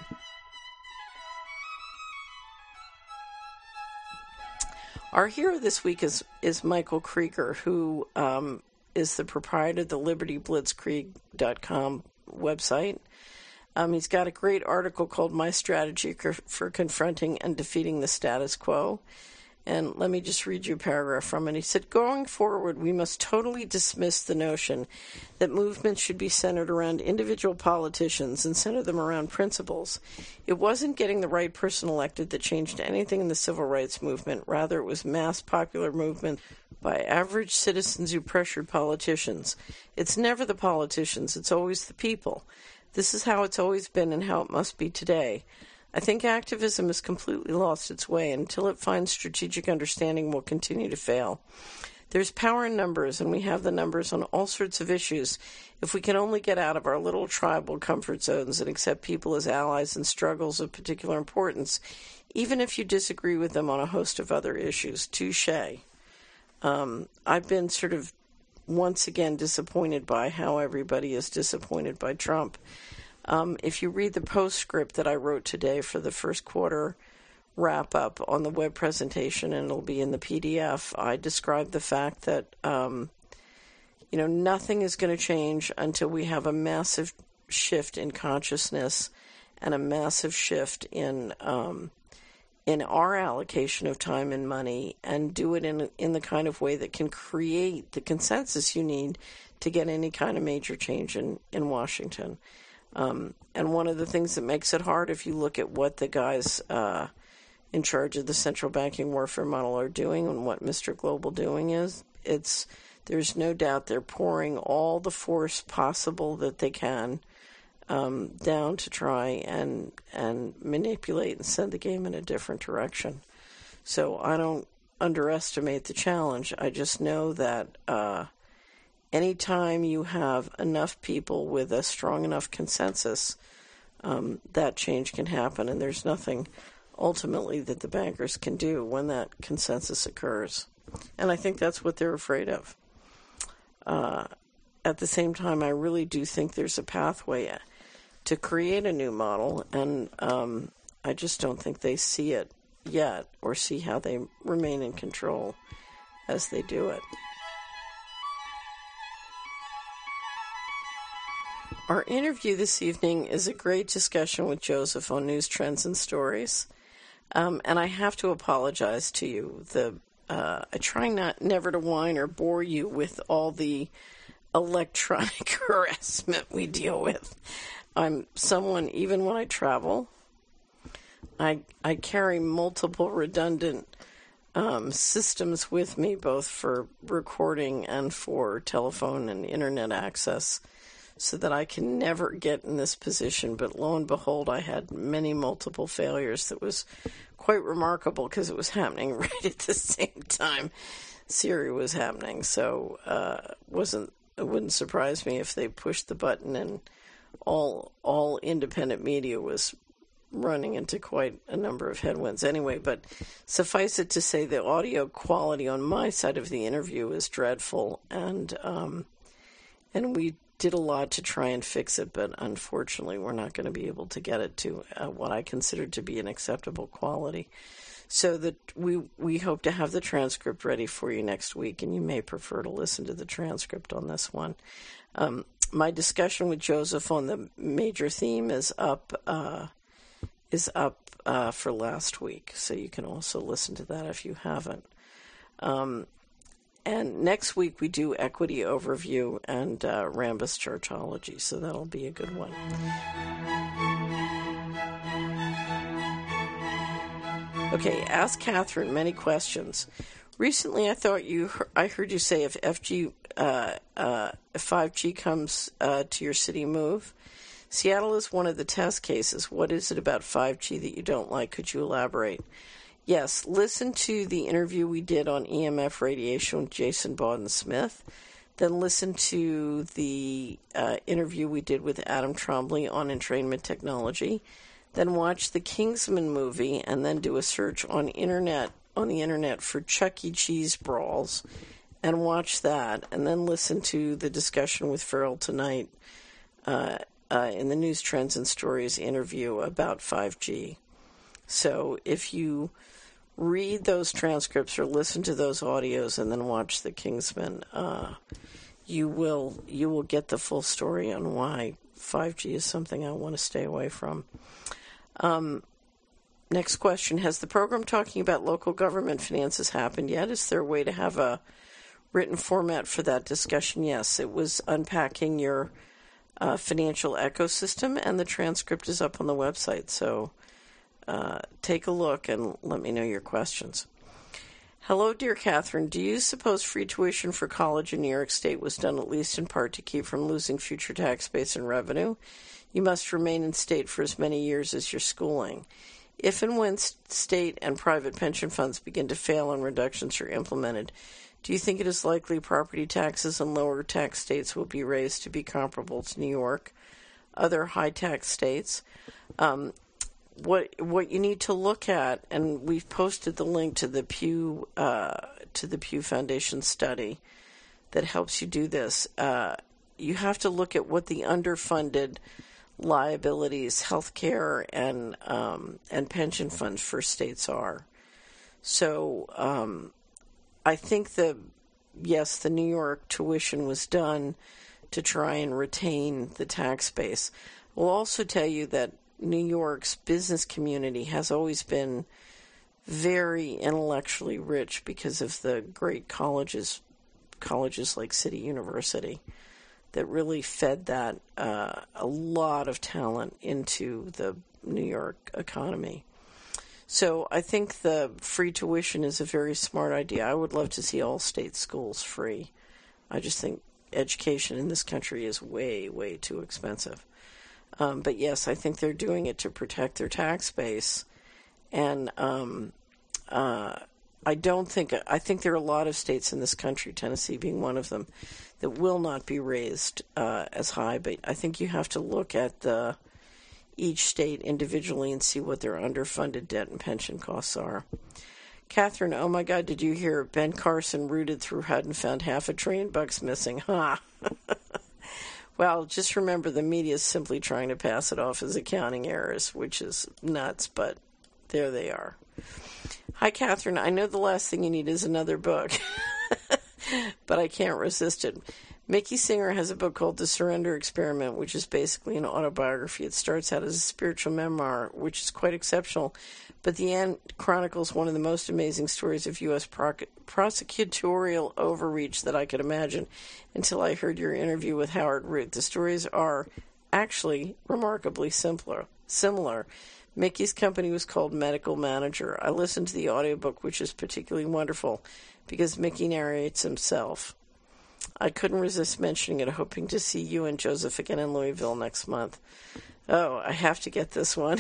Our hero this week is, is Michael Krieger, who um, is the proprietor of the Liberty Blitzkrieg dot com website. Um, he's got a great article called My Strategy for Confronting and Defeating the Status Quo. And let me just read you a paragraph from it. He said, going forward, we must totally dismiss the notion that movements should be centered around individual politicians and center them around principles. It wasn't getting the right person elected that changed anything in the civil rights movement. Rather, it was mass popular movement by average citizens who pressured politicians. It's never the politicians. It's always the people. This is how it's always been and how it must be today. I think activism has completely lost its way. Until it finds strategic understanding, will continue to fail. There's power in numbers, and we have the numbers on all sorts of issues. If we can only get out of our little tribal comfort zones and accept people as allies in struggles of particular importance, even if you disagree with them on a host of other issues. Touché. Um, I've been sort of once again disappointed by how everybody is disappointed by Trump. Um, if you read the postscript that I wrote today for the first quarter wrap-up on the web presentation, and it'll be in the P D F, I described the fact that, um, you know, nothing is going to change until we have a massive shift in consciousness and a massive shift in um, in our allocation of time and money, and do it in in the kind of way that can create the consensus you need to get any kind of major change in, in Washington. Um, and one of the things that makes it hard, if you look at what the guys uh, in charge of the central banking warfare model are doing and what Mister Global doing is, it's there's no doubt they're pouring all the force possible that they can um, down to try and and manipulate and send the game in a different direction. So I don't underestimate the challenge. I just know that uh, anytime you have enough people with a strong enough consensus, um, that change can happen, and there's nothing ultimately that the bankers can do when that consensus occurs. And I think that's what they're afraid of. Uh, at the same time, I really do think there's a pathway to create a new model, and um, I just don't think they see it yet or see how they remain in control as they do it. Our interview this evening is a great discussion with Joseph on news trends and stories. Um, and I have to apologize to you. The uh, I try not never to whine or bore you with all the electronic harassment we deal with. I'm someone, even when I travel, I I carry multiple redundant um, systems with me, both for recording and for telephone and internet access, so that I can never get in this position. But lo and behold, I had many multiple failures that was quite remarkable because it was happening right at the same time Siri was happening. So uh, wasn't it wouldn't surprise me if they pushed the button and all all independent media was running into quite a number of headwinds anyway, but suffice it to say the audio quality on my side of the interview is dreadful, and um, and we did a lot to try and fix it, but unfortunately we're not going to be able to get it to uh, what I consider to be an acceptable quality. So that we we hope to have the transcript ready for you next week, and you may prefer to listen to the transcript on this one. Um, my discussion with Joseph on the major theme is up uh, is up uh, for last week, so you can also listen to that if you haven't. Um, and next week we do equity overview and uh, Rambus chartology, so that'll be a good one. Okay, ask Catherine many questions. Recently, I thought you, I heard you say if F G, uh, uh, if five G comes uh, to your city, move. Seattle is one of the test cases. What is it about five G that you don't like? Could you elaborate? Yes, listen to the interview we did on E M F radiation with Jason Bawden-Smith. Then listen to the uh, interview we did with Adam Trombley on entrainment technology. Then watch the Kingsman movie, and then do a search on internet on the internet for Chuck E. Cheese brawls, and watch that, and then listen to the discussion with Farrell tonight uh, uh, in the News Trends and Stories interview about five G. So if you read those transcripts or listen to those audios and then watch the Kingsman, uh, you will you will get the full story on why five G is something I want to stay away from. Um, next question. Has the program talking about local government finances happened yet? Is there a way to have a written format for that discussion? Yes, it was unpacking your uh, financial ecosystem, and the transcript is up on the website. So uh, take a look and let me know your questions. Hello, dear Catherine. Do you suppose free tuition for college in New York State was done at least in part to keep from losing future tax base and revenue? You must remain in state for as many years as your schooling. If and when state and private pension funds begin to fail and reductions are implemented, do you think it is likely property taxes in lower tax states will be raised to be comparable to New York, other high tax states? Um, what what you need to look at, and we've posted the link to the Pew uh, to the Pew Foundation study that helps you do this. Uh, you have to look at what the underfunded liabilities, healthcare, and um, and pension funds for states are. So um, I think the yes, the New York tuition was done to try and retain the tax base. We'll also tell you that New York's business community has always been very intellectually rich because of the great colleges, colleges like City University, that really fed that uh, a lot of talent into the New York economy. So I think the free tuition is a very smart idea. I would love to see all state schools free. I just think education in this country is way, way too expensive. Um, but yes, I think they're doing it to protect their tax base. And um, uh, I don't think, I think there are a lot of states in this country, Tennessee being one of them, that will not be raised uh, as high, but I think you have to look at the, each state individually and see what their underfunded debt and pension costs are. Catherine, oh my God, did you hear Ben Carson rooted through H U D and found half a trillion bucks missing? Ha! Huh? Well, just remember the media is simply trying to pass it off as accounting errors, which is nuts, but there they are. Hi, Catherine. I know the last thing you need is another book. But I can't resist it. Mickey Singer has a book called The Surrender Experiment, which is basically an autobiography. It starts out as a spiritual memoir, which is quite exceptional, but the end chronicles one of the most amazing stories of U S proc- prosecutorial overreach that I could imagine until I heard your interview with Howard Root. The stories are actually remarkably simpler, similar. Mickey's company was called Medical Manager. I listened to the audiobook, which is particularly wonderful because Mickey narrates himself. I couldn't resist mentioning it, hoping to see you and Joseph again in Louisville next month. Oh, I have to get this one.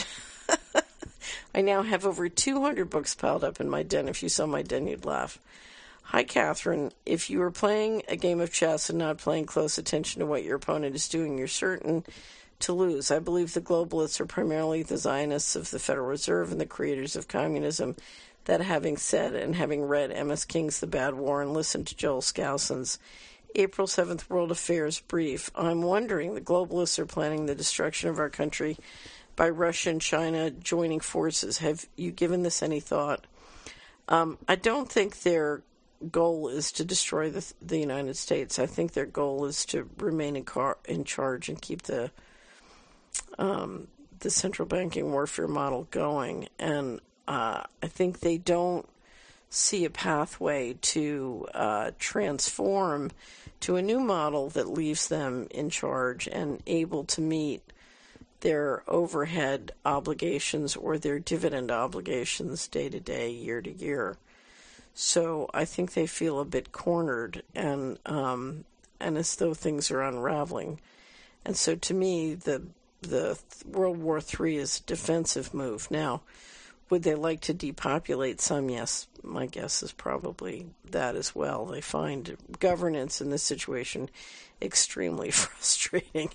I now have over two hundred books piled up in my den. If you saw my den, you'd laugh. Hi, Catherine. If you were playing a game of chess and not paying close attention to what your opponent is doing, you're certain to lose. I believe the globalists are primarily the Zionists of the Federal Reserve and the creators of communism. That having said, and having read M S King's The Bad War and listened to Joel Skousen's April seventh World Affairs Brief, I'm wondering the globalists are planning the destruction of our country by Russia and China joining forces. Have you given this any thought? Um, I don't think their goal is to destroy the, the United States. I think their goal is to remain in, car, in charge and keep the um, the central banking warfare model going. And uh, I think they don't see a pathway to uh, transform to a new model that leaves them in charge and able to meet their overhead obligations or their dividend obligations day to day, year to year. So I think they feel a bit cornered and um, and as though things are unraveling. And so to me, the the World War Three is a defensive move. Now, would they like to depopulate some? Yes, my guess is probably that as well. They find governance in this situation extremely frustrating.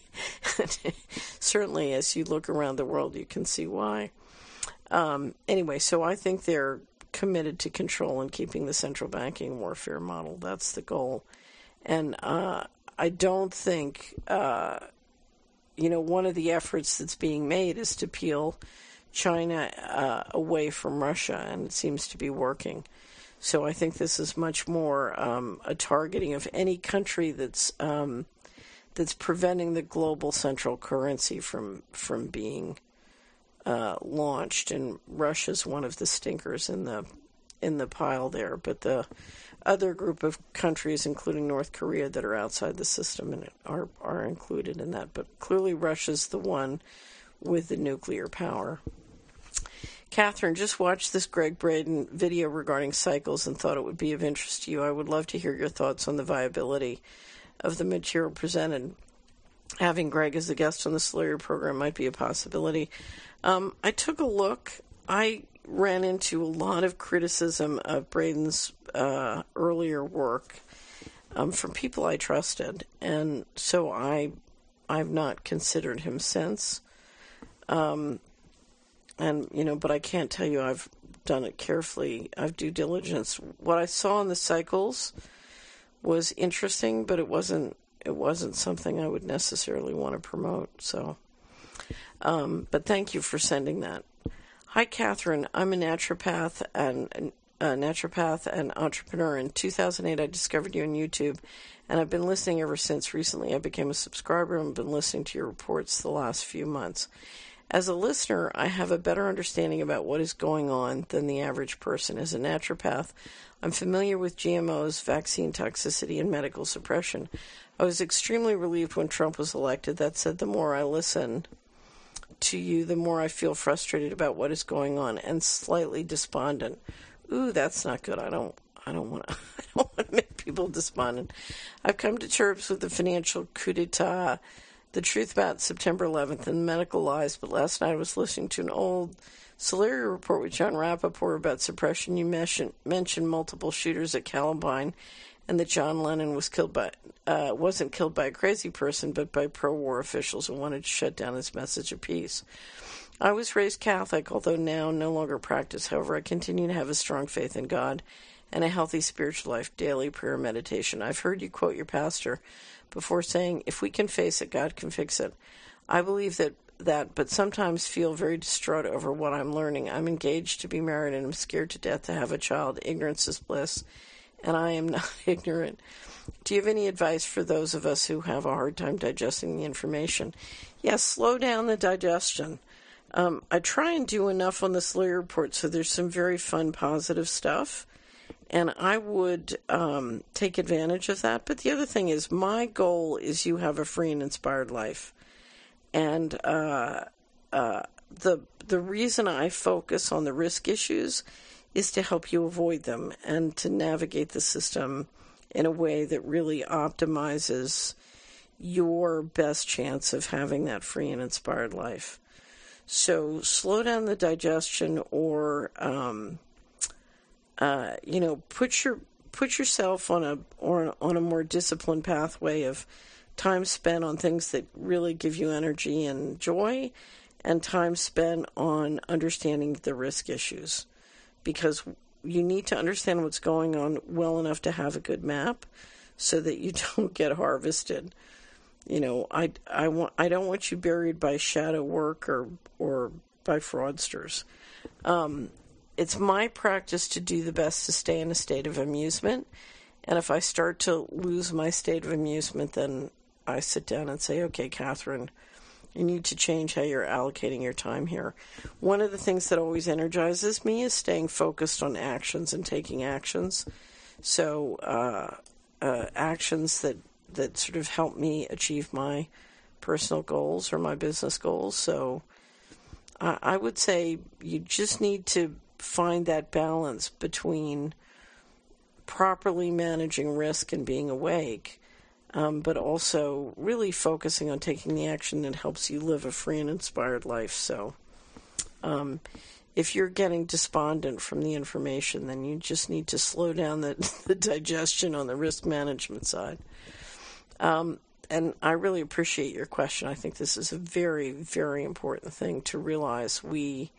Certainly, as you look around the world, you can see why. Um, anyway, so I think they're committed to control and keeping the central banking warfare model. That's the goal. And uh, I don't think, uh, you know, one of the efforts that's being made is to peel China uh, away from Russia, and it seems to be working. So I think this is much more um, a targeting of any country that's um, that's preventing the global central currency from from being uh, launched. And Russia's one of the stinkers in the in the pile there, but the other group of countries, including North Korea, that are outside the system and are are included in that. But clearly, Russia's the one with the nuclear power. Catherine, just watched this Greg Braden video regarding cycles and thought it would be of interest to you. I would love to hear your thoughts on the viability of the material presented. Having Greg as a guest on the Solari program might be a possibility. Um, I took a look. I ran into a lot of criticism of Braden's uh, earlier work um, from people I trusted, and so I, I've not considered him since. Um, and, you know, but I can't tell you I've done it carefully. I've due diligence. What I saw in the cycles was interesting, but it wasn't, it wasn't something I would necessarily want to promote. So, um, but thank you for sending that. Hi, Catherine. I'm a naturopath and a naturopath and entrepreneur. In two thousand eight, I discovered you on YouTube, and I've been listening ever since. Recently, I became a subscriber and been listening to your reports the last few months. As a listener, I have a better understanding about what is going on than the average person. As a naturopath, I'm familiar with G M Os, vaccine toxicity, and medical suppression. I was extremely relieved when Trump was elected. That said, the more I listen to you, the more I feel frustrated about what is going on and slightly despondent. Ooh, that's not good. I don't I don't want to I don't want to make people despondent. I've come to terms with the financial coup d'etat, the truth about September eleventh, and the medical lies, but last night I was listening to an old Solari report with John Rappaport about suppression. You mentioned, mentioned multiple shooters at Columbine, and that John Lennon was killed by uh, wasn't killed by a crazy person, but by pro-war officials who wanted to shut down his message of peace. I was raised Catholic, although now no longer practice. However, I continue to have a strong faith in God and a healthy spiritual life, daily prayer, meditation. I've heard you quote your pastor before saying, if we can face it, God can fix it. I believe that, that, but sometimes feel very distraught over what I'm learning. I'm engaged to be married and I'm scared to death to have a child. Ignorance is bliss, and I am not ignorant. Do you have any advice for those of us who have a hard time digesting the information? Yes, slow down the digestion. Um, I try and do enough on the Solari report, so there's some very fun, positive stuff. And I would um, take advantage of that. But the other thing is, my goal is you have a free and inspired life. And uh, uh, the the reason I focus on the risk issues is to help you avoid them and to navigate the system in a way that really optimizes your best chance of having that free and inspired life. So slow down the digestion, or um, Uh, you know, put your put yourself on a or on a more disciplined pathway of time spent on things that really give you energy and joy, and time spent on understanding the risk issues. Because you need to understand what's going on well enough to have a good map so that you don't get harvested. You know, I, I, want, I don't want you buried by shadow work or, or by fraudsters. Um, it's my practice to do the best to stay in a state of amusement. And if I start to lose my state of amusement, then I sit down and say, okay, Catherine, you need to change how you're allocating your time here. One of the things that always energizes me is staying focused on actions and taking actions. So uh, uh, actions that, that sort of help me achieve my personal goals or my business goals. So uh, I would say you just need to find that balance between properly managing risk and being awake, Um, but also really focusing on taking the action that helps you live a free and inspired life. So um, if you're getting despondent from the information, then you just need to slow down the, the digestion on the risk management side. Um, and I really appreciate your question. I think this is a very, very important thing to realize. We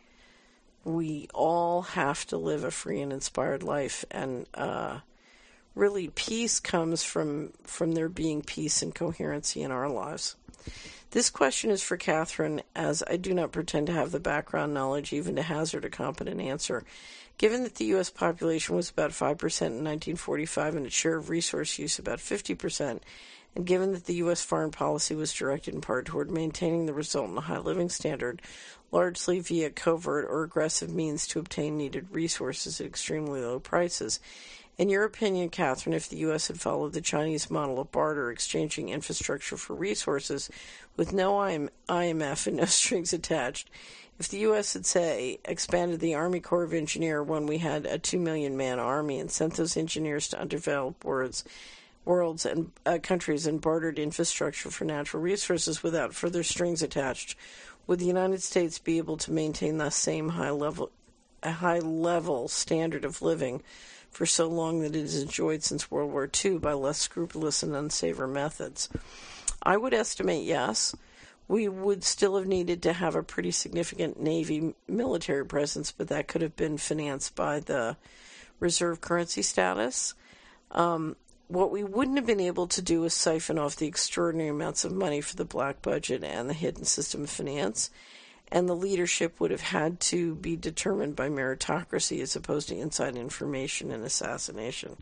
we all have to live a free and inspired life, and uh really, peace comes from, from there being peace and coherency in our lives. This question is for Catherine, as I do not pretend to have the background knowledge even to hazard a competent answer. Given that the U S population was about five percent in nineteen forty-five and its share of resource use about fifty percent, and given that the U S foreign policy was directed in part toward maintaining the resultant high living standard, largely via covert or aggressive means to obtain needed resources at extremely low prices, in your opinion, Catherine, if the U S had followed the Chinese model of barter, exchanging infrastructure for resources with no I M F and no strings attached, if the U S had, say, expanded the Army Corps of Engineers when we had a two million man army and sent those engineers to underdeveloped worlds, worlds and uh, countries and bartered infrastructure for natural resources without further strings attached, would the United States be able to maintain the same high level, a high level standard of living for so long that it is enjoyed since World War Two by less scrupulous and unsavory methods? I would estimate yes. We would still have needed to have a pretty significant Navy military presence, but that could have been financed by the reserve currency status. Um, what we wouldn't have been able to do is siphon off the extraordinary amounts of money for the black budget and the hidden system of finance. And the leadership would have had to be determined by meritocracy as opposed to inside information and assassination.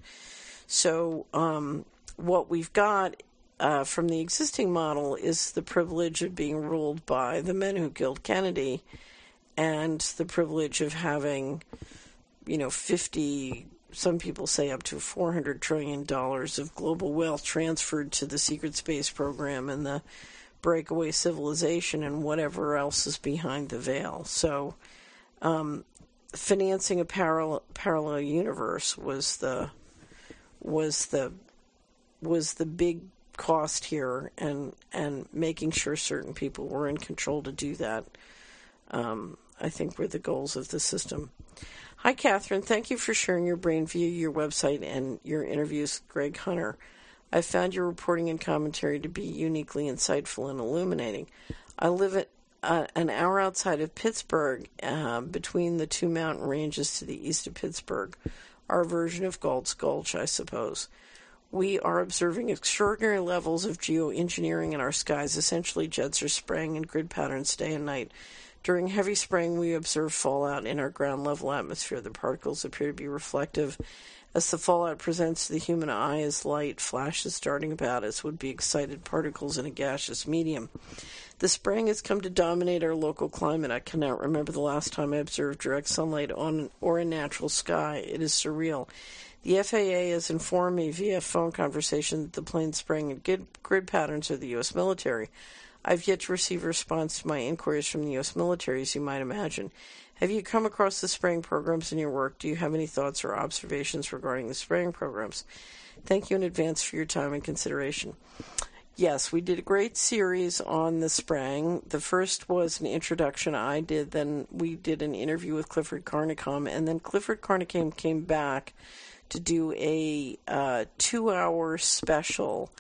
So um, what we've got uh, from the existing model is the privilege of being ruled by the men who killed Kennedy and the privilege of having, you know, fifty, some people say up to four hundred trillion dollars of global wealth transferred to the secret space program and the breakaway civilization and whatever else is behind the veil. So um, financing a parallel parallel universe was the was the was the big cost here, and and making sure certain people were in control to do that, um, I think, were the goals of the system. Hi, Catherine. Thank you for sharing your brain via your website and your interviews with Greg Hunter. I found your reporting and commentary to be uniquely insightful and illuminating. I live at uh, an hour outside of Pittsburgh, uh, between the two mountain ranges to the east of Pittsburgh, our version of Galt's Gulch, I suppose. We are observing extraordinary levels of geoengineering in our skies. Essentially, jets are spraying in grid patterns day and night. During heavy spraying, we observe fallout in our ground-level atmosphere. The particles appear to be reflective. As the fallout presents to the human eye as light flashes darting about us would be excited particles in a gaseous medium. The spraying has come to dominate our local climate. I cannot remember the last time I observed direct sunlight on or a natural sky. It is surreal. The F A A has informed me via phone conversation that the planes spraying in grid, grid patterns are the U S military. I've yet to receive a response to my inquiries from the U S military, as you might imagine. Have you come across the spraying programs in your work? Do you have any thoughts or observations regarding the spraying programs? Thank you in advance for your time and consideration. Yes, we did a great series on the spraying. The first was an introduction I did. Then we did an interview with Clifford Carnicom. And then Clifford Carnicom came back to do a uh, two-hour special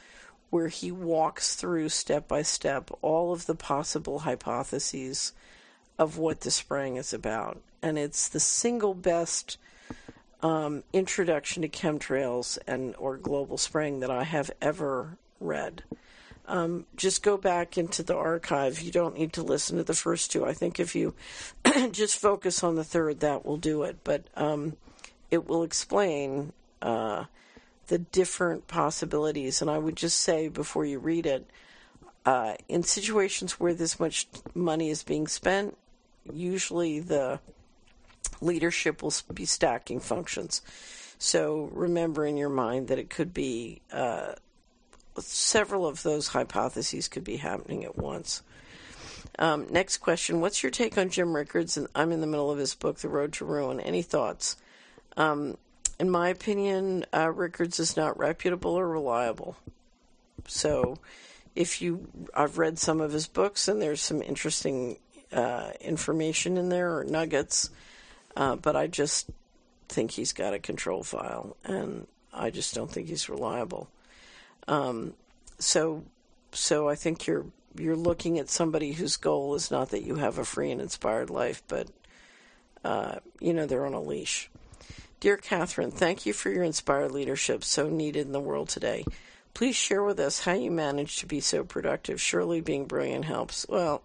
where he walks through step by step all of the possible hypotheses of what the spraying is about. And it's the single best um, introduction to chemtrails and or global spraying that I have ever read. Um, just go back into the archive. You don't need to listen to the first two. I think if you just focus on the third, that will do it. But um, it will explain uh, the different possibilities. And I would just say before you read it, uh, in situations where this much money is being spent, usually the leadership will be stacking functions. So remember in your mind that it could be uh, several of those hypotheses could be happening at once. Um, next question. What's your take on Jim Rickards? And I'm in the middle of his book, The Road to Ruin. Any thoughts? Um, in my opinion, uh, Rickards is not reputable or reliable. So if you, I've read some of his books and there's some interesting uh, information in there or nuggets, uh, but I just think he's got a control file and I just don't think he's reliable. Um, so, so I think you're, you're looking at somebody whose goal is not that you have a free and inspired life, but, uh, you know, they're on a leash. Dear Catherine, thank you for your inspired leadership so needed in the world today. Please share with us how you manage to be so productive. Surely being brilliant helps. Well,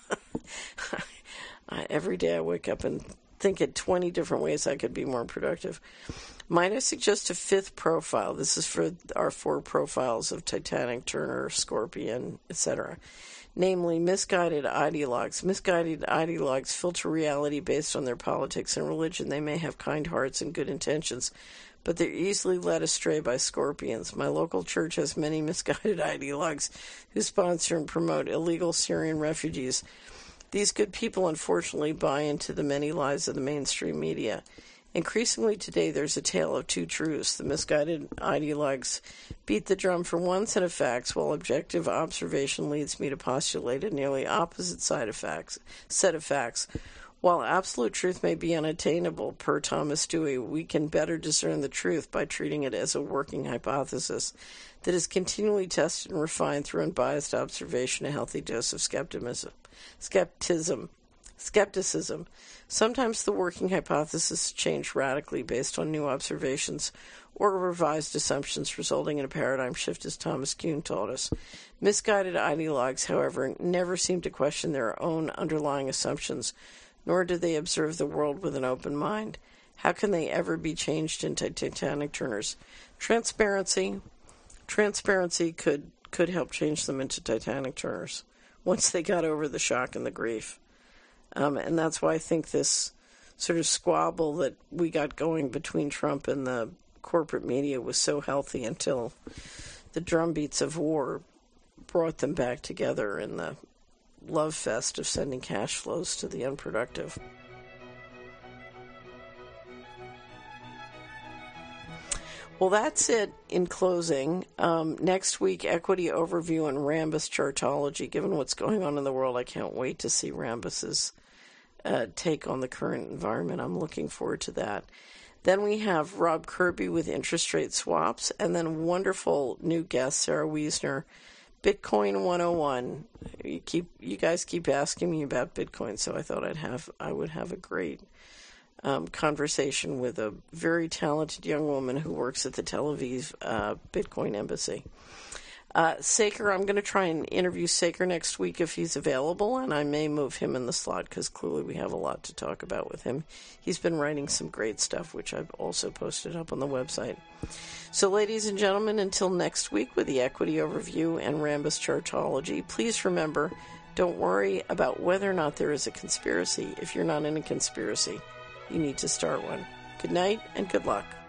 every day I wake up and think of twenty different ways I could be more productive. Might I suggest a fifth profile? This is for our four profiles of Titanic, Turner, Scorpion, et cetera. Namely, misguided ideologues. Misguided ideologues filter reality based on their politics and religion. They may have kind hearts and good intentions, but they're easily led astray by scorpions. My local church has many misguided ideologues who sponsor and promote illegal Syrian refugees. These good people, unfortunately, buy into the many lies of the mainstream media. Increasingly today, there's a tale of two truths. The misguided ideologues beat the drum for one set of facts, while objective observation leads me to postulate a nearly opposite side of facts, set of facts. While absolute truth may be unattainable, per Thomas Dewey, we can better discern the truth by treating it as a working hypothesis that is continually tested and refined through unbiased observation, a healthy dose of skepticism. Skepticism. Skepticism. Sometimes the working hypothesis change radically based on new observations or revised assumptions, resulting in a paradigm shift, as Thomas Kuhn taught us. Misguided ideologues, however, never seem to question their own underlying assumptions, nor do they observe the world with an open mind. How can they ever be changed into Titanic Turners? Transparency. Transparency could, could help change them into Titanic Turners once they got over the shock and the grief. Um, and that's why I think this sort of squabble that we got going between Trump and the corporate media was so healthy until the drumbeats of war brought them back together in the love fest of sending cash flows to the unproductive. Well, that's it in closing. Um, next week, equity overview and Rambus chartology. Given what's going on in the world, I can't wait to see Rambus's uh, take on the current environment. I'm looking forward to that. Then we have Rob Kirby with interest rate swaps, and then wonderful new guest, Sarah Wiesner, Bitcoin one oh one. You keep, you guys keep asking me about Bitcoin, so I thought I'd have, I would have a great Um, conversation with a very talented young woman who works at the Tel Aviv uh, Bitcoin Embassy. Uh, Saker, I'm going to try and interview Saker next week if he's available, and I may move him in the slot because clearly we have a lot to talk about with him. He's been writing some great stuff, which I've also posted up on the website. So, ladies and gentlemen, until next week with the Equity Overview and Rambus Chartology, please remember, don't worry about whether or not there is a conspiracy. If you're not in a conspiracy, you need to start one. Good night and good luck.